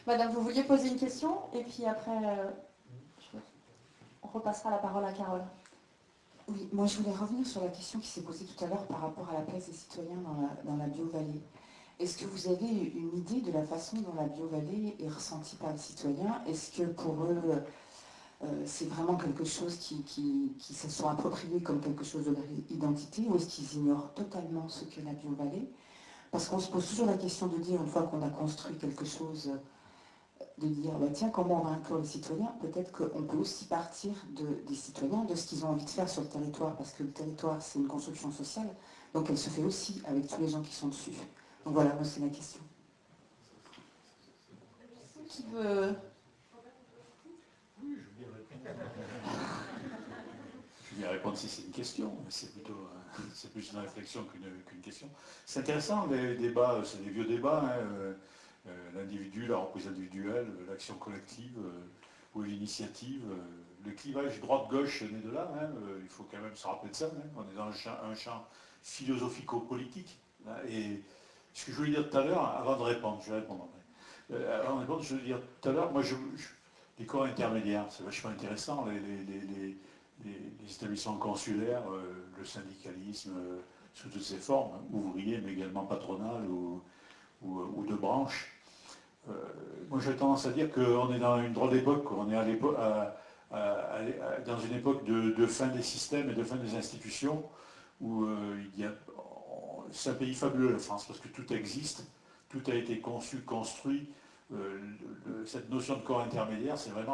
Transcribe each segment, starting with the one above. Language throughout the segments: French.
Madame, vous vouliez poser une question et puis après, on repassera la parole à Carole. Oui, moi je voulais revenir sur la question qui s'est posée tout à l'heure par rapport à la place des citoyens dans la Bio-Vallée. Est-ce que vous avez une idée de la façon dont la Bio-Vallée est ressentie par les citoyens? Est-ce que pour eux, c'est vraiment quelque chose qui se sont appropriés comme quelque chose de leur identité, ou est-ce qu'ils ignorent totalement ce qu'est la Bio-Vallée? Parce qu'on se pose toujours la question de dire, une fois qu'on a construit quelque chose, de dire, bah, tiens, comment on va inclure les citoyens? Peut-être qu'on peut aussi partir des citoyens, de ce qu'ils ont envie de faire sur le territoire, parce que le territoire, c'est une construction sociale, donc elle se fait aussi avec tous les gens qui sont dessus. Donc voilà, moi, c'est la question. Qui veut... Oui, je veux bien répondre. Je veux bien répondre si c'est une question, mais c'est plutôt c'est plus une réflexion qu'une question. C'est intéressant, les débats, c'est des vieux débats, hein, l'individu, la reprise individuelle, l'action collective ou l'initiative. Le clivage droite-gauche naît de là, hein, il faut quand même se rappeler de ça. Hein, on est dans un champ philosophico-politique. Hein, et ce que je voulais dire tout à l'heure, avant de répondre, je vais répondre après. Avant de répondre, je voulais dire tout à l'heure, moi, les corps intermédiaires, c'est vachement intéressant, les établissements consulaires, le syndicalisme sous toutes ses formes, hein, ouvriers, mais également patronales ou de branches. Moi, j'ai tendance à dire qu'on est dans une drôle d'époque, on est dans une époque de fin des systèmes et de fin des institutions, où c'est un pays fabuleux, la France, parce que tout existe, tout a été conçu, construit. Cette notion de corps intermédiaire, c'est vraiment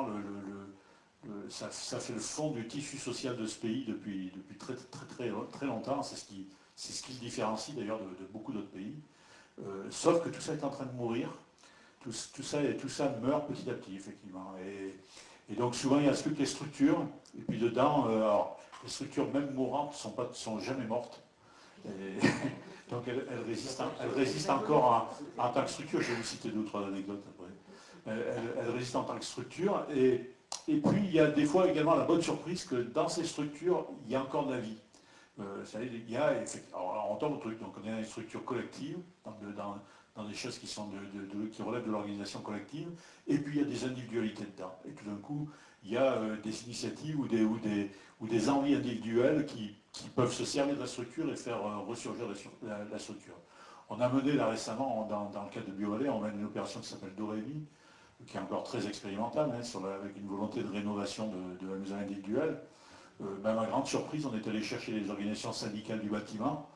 ça fait le fond du tissu social de ce pays depuis très, très, très, très longtemps. C'est ce qui le différencie d'ailleurs de beaucoup d'autres pays. Sauf que tout ça est en train de mourir. Tout ça meurt petit à petit, effectivement. Et donc souvent, il y a toutes les structures. Et puis dedans, alors, les structures même mourantes ne sont jamais mortes. Et donc elles résistent encore en tant que structure. Je vais vous citer d'autres anecdotes après. Elles résistent en tant que structure. Et puis il y a des fois également la bonne surprise que dans ces structures, il y a encore de la vie. Alors, on tombe au truc, donc on est dans une structure collective, dans des choses qui relèvent de l'organisation collective, et puis il y a des individualités dedans. Et tout d'un coup, il y a des initiatives ou des envies individuelles qui peuvent se servir de la structure et faire ressurgir la structure. On a mené là récemment, dans le cadre de BioVallée, on mène une opération qui s'appelle Dorémy, qui est encore très expérimentale, hein, avec une volonté de rénovation de la maison individuelle. À ma grande surprise, on est allé chercher les organisations syndicales du bâtiment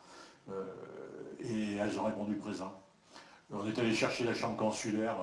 et elles ont répondu présent. On est allé chercher la chambre consulaire,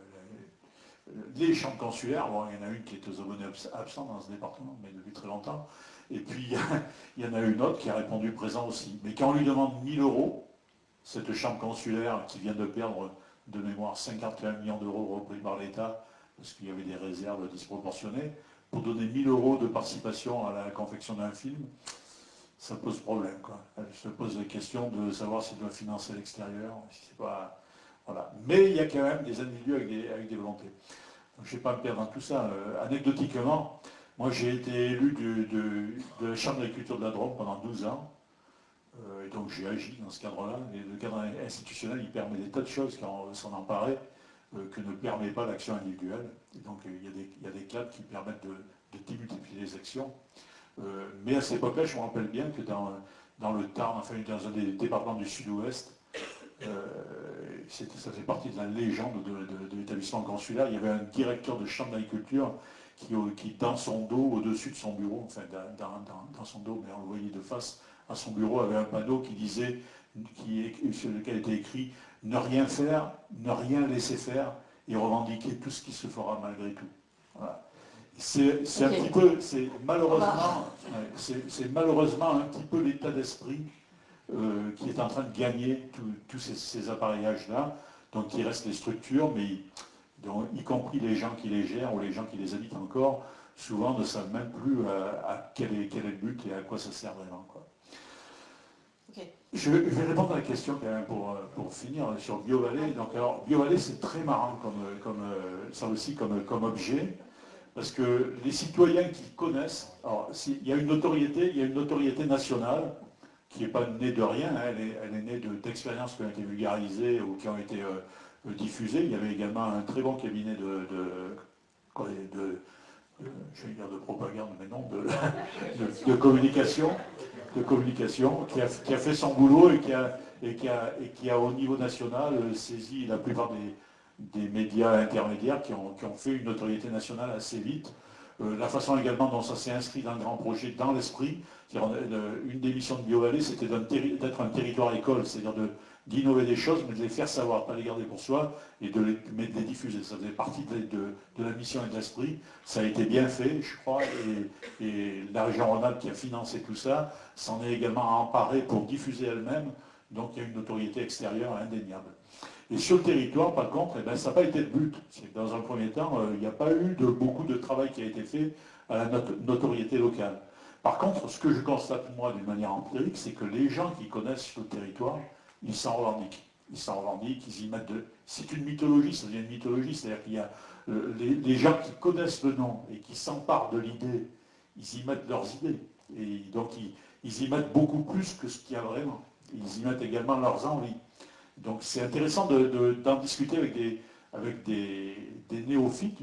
les chambres consulaires, bon, il y en a une qui est aux abonnés absents dans ce département, mais depuis très longtemps. Et puis il y en a une autre qui a répondu présent aussi. Mais quand on lui demande 1000 euros, cette chambre consulaire qui vient de perdre de mémoire 51 millions d'euros repris par l'État, parce qu'il y avait des réserves disproportionnées, pour donner 1000 euros de participation à la confection d'un film, ça pose problème, quoi. Elle se pose la question de savoir si elle doit financer l'extérieur, si c'est pas... Voilà. Mais il y a quand même des individus avec des volontés. Donc, je ne vais pas me perdre dans tout ça. Anecdotiquement, moi j'ai été élu de la Chambre d'agriculture de la Drôme pendant 12 ans. Et donc j'ai agi dans ce cadre-là. Et le cadre institutionnel, il permet des tas de choses quand on s'en emparer que ne permet pas l'action individuelle. Et donc il y a des cadres qui permettent de démultiplier les actions. Mais à cette époque-là, je me rappelle bien que dans le Tarn, enfin dans un des départements du Sud-Ouest, ça fait partie de la légende de l'établissement consulaire. Il y avait un directeur de chambre d'agriculture qui, dans son dos, au-dessus de son bureau, enfin dans son dos, mais on le voyait de face à son bureau, avait un panneau qui disait, sur lequel était écrit « Ne rien faire, ne rien laisser faire et revendiquer tout ce qui se fera malgré tout ». Voilà. C'est un petit peu, c'est malheureusement un petit peu l'état d'esprit qui est en train de gagner tous ces appareillages-là. Donc il reste les structures, mais y compris les gens qui les gèrent ou les gens qui les habitent encore, souvent ne savent même plus à quel est le but et à quoi ça sert vraiment, quoi. Okay. Je vais répondre à la question quand même pour finir sur BioVallée. Donc alors BioVallée c'est très marrant ça aussi comme objet. Parce que les citoyens qui connaissent, alors il y a une notoriété nationale qui n'est pas née de rien, hein, elle est née d'expériences qui ont été vulgarisées ou qui ont été diffusé. Il y avait également un très bon cabinet je vais dire de propagande, mais non, de communication, qui a fait son boulot et qui a au niveau national saisi la plupart des médias intermédiaires qui ont fait une notoriété nationale assez vite. La façon également dont ça s'est inscrit dans le grand projet, dans l'esprit, une des missions de BioVallée, c'était d'être un territoire école, c'est-à-dire d'innover des choses, mais de les faire savoir, pas les garder pour soi, et de les diffuser. Ça faisait partie de la mission et de l'esprit. Ça a été bien fait, je crois, et la région Rhône-Alpes qui a financé tout ça s'en est également emparée pour diffuser elle-même, donc il y a une notoriété extérieure indéniable. Et sur le territoire, par contre, eh ben, ça n'a pas été le but. Dans un premier temps, il n'y a pas eu beaucoup de travail qui a été fait à la notoriété locale. Par contre, ce que je constate, moi, d'une manière empirique, c'est que les gens qui connaissent le territoire, ils s'en revendiquent. Ils s'en revendiquent, ils y mettent de... C'est une mythologie, ça devient une mythologie, c'est-à-dire qu'il y a les gens qui connaissent le nom et qui s'emparent de l'idée, ils y mettent leurs idées. Et donc, ils y mettent beaucoup plus que ce qu'il y a vraiment. Ils y mettent également leurs envies. Donc c'est intéressant d'en discuter avec des néophytes,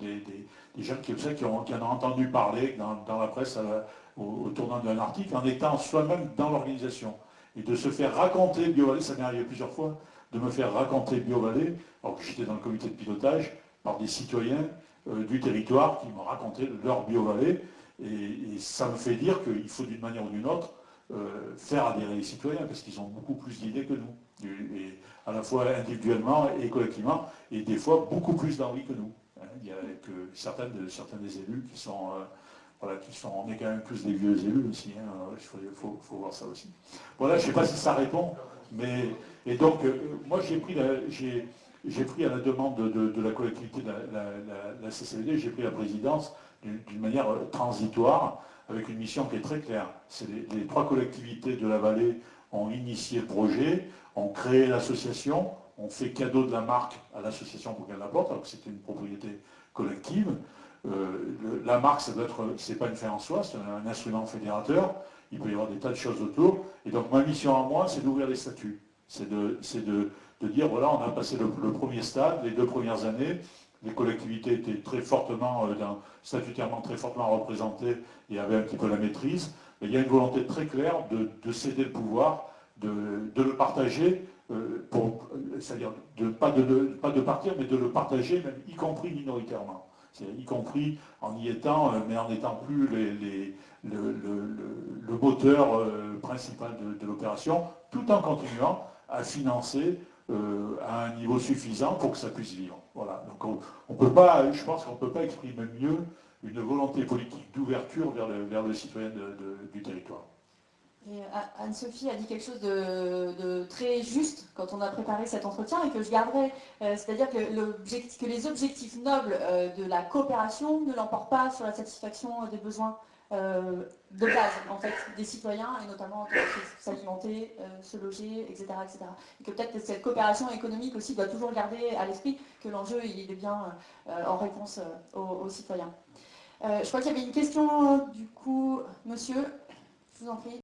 des gens qui en ont entendu parler dans la presse au tournant d'un article, en étant soi-même dans l'organisation. Et de se faire raconter BioVallée, ça m'est arrivé plusieurs fois, de me faire raconter BioVallée, alors que j'étais dans le comité de pilotage, par des citoyens du territoire qui m'ont raconté leur BioVallée. Et ça me fait dire qu'il faut d'une manière ou d'une autre faire adhérer les citoyens, parce qu'ils ont beaucoup plus d'idées que nous, et à la fois individuellement et collectivement, et des fois beaucoup plus d'envie que nous. Il y a que certains des élus qui sont, on est quand même plus des vieux élus aussi, il faut voir ça aussi. Voilà, je ne sais pas si ça répond, mais, et donc, moi j'ai pris à la demande de la collectivité de la CCLD, j'ai pris la présidence d'une manière transitoire, avec une mission qui est très claire. Les 3 collectivités de la vallée ont initié le projet, ont créé l'association, ont fait cadeau de la marque à l'association pour qu'elle la porte, alors que c'était une propriété collective. La marque, c'est pas une fin en soi, c'est un instrument fédérateur. Il peut y avoir des tas de choses autour. Et donc ma mission à moi, c'est d'ouvrir les statuts. C'est de dire, voilà, on a passé le premier stade, les 2 premières années. Les collectivités étaient très fortement, statutairement très fortement représentées et avaient un petit peu la maîtrise. Mais il y a une volonté très claire de céder le pouvoir, de le partager, c'est-à-dire pas de partir, mais de le partager, même y compris minoritairement. C'est-à-dire y compris en y étant, mais en n'étant plus le moteur principal de l'opération, tout en continuant à financer à un niveau suffisant pour que ça puisse vivre. Voilà. Donc on peut pas, je pense qu'on ne peut pas exprimer mieux une volonté politique d'ouverture vers le citoyen du territoire. Et Anne-Sophie a dit quelque chose de très juste quand on a préparé cet entretien et que je garderai, c'est-à-dire que les objectifs nobles de la coopération ne l'emportent pas sur la satisfaction des besoins de base en fait, des citoyens et notamment s'alimenter, se loger, etc., etc. Et que peut-être que cette coopération économique aussi doit toujours garder à l'esprit que l'enjeu il est bien en réponse aux citoyens. Je crois qu'il y avait une question du coup, monsieur, je vous en prie.